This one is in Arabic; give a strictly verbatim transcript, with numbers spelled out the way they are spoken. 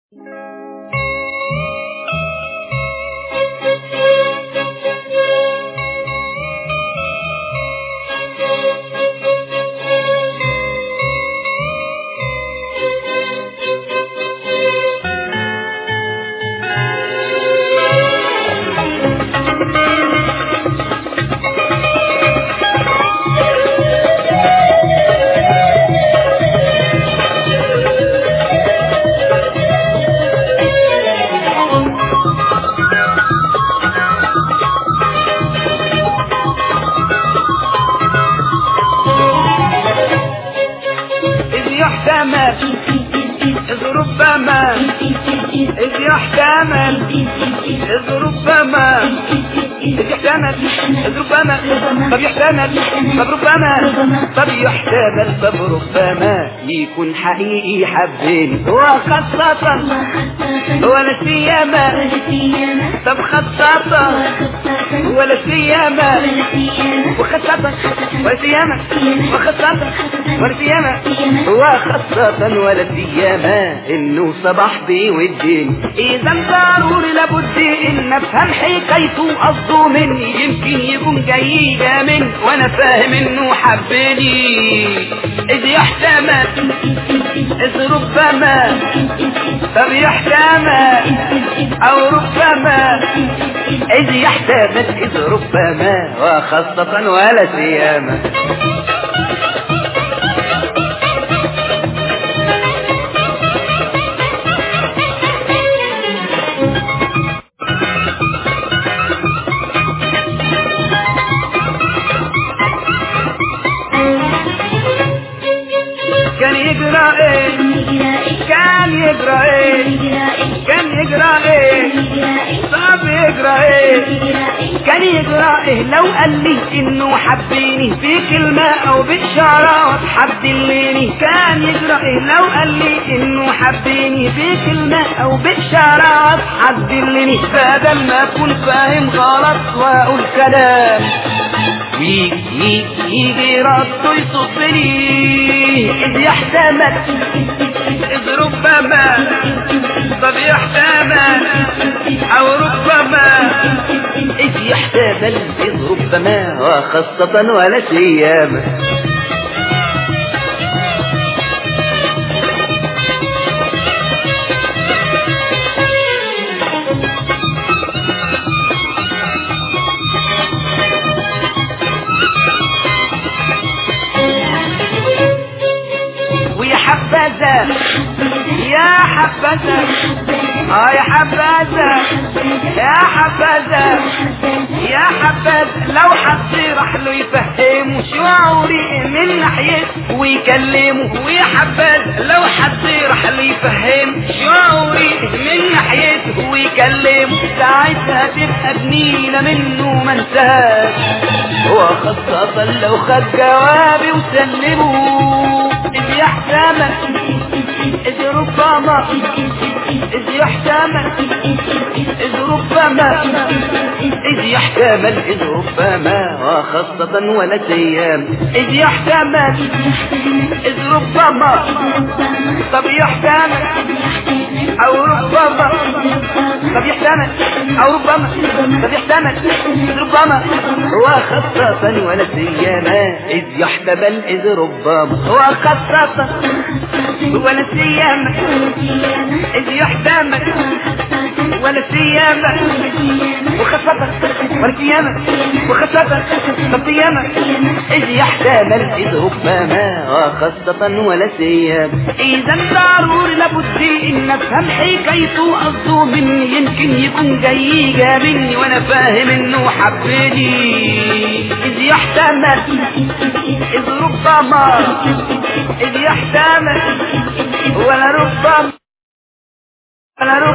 إذ ربما إذ يحتمل إذ ربما إذ يحتمل إذ ربما طب يحتمل طب ربما طب يحتمل طب ربما يكون حقيقي حبني وخاصة ولا سيما طب خاصة ولا سيما وخاصة ولا سيما وخاصة ولا سيما وخاصة ولا سيما انه صباح بي والدين اذا ضروري لابد ان افهم حكايته قصده مني يمكن يكون جاي من وانا فاهم انه حبني اذ يحتمل اذ ربما طب يحتمل او ربما اذ يحتمل اذ ربما وخاصة ولا سيما كان يجرى ايه كان يجرى ايه كان يجرى ايه طب يجرى ايه كان يجرى ايه لو قال لي انه حبيني في كلمة او بإشارة حدلني كان يجرى ايه لو قال لي انه حبيني في كلمة او بإشارة حدلني بدل ما اكون فاهم غلط واقول كلام يجي يجي راسه يصبني إذ يحتمل إذ ربما طب يحتمل أو ربما إذ يحتمل إذ ربما وخاصة ولا سيما حبذا يا حبذا اه يا حبذا يا حبذا يا حبذا لو حد راح له يفهمه شعوري من ناحيته ويكلمه ويا حبذا لو حد راح له يفهم شعوري من ناحيته ويكلمه ساعتها تبقى جنينة منه ما انتهاش وخاصة لو خد جوابي وسلمه إذ يحتمل إذ ربما إذ يحتمل إذ ربما إذ يحتمل إذ ربما وخاصة ولا سيما إذ يحتمل إذ ربما طب يحتمل أو ربما طب يحتمل أو ربما طب يحتمل إذ ربما وخاصة ولا سيما إذ يحتمل إذ ربما وخاصة ولا سيما إذ يحتمل ولا سيما وخاصة ولا سيما وخاصة طب سيما إذ يحتمل إذ ربما وخاصة ولا سيما إذا ضروري لابد إن أفهم حكايته قصده مني يمكن يكون جاي مني وأنا فاهم إنه حبني إذ يحتمل إذ ربما إذ يحتمل ولا ربما ولا ربما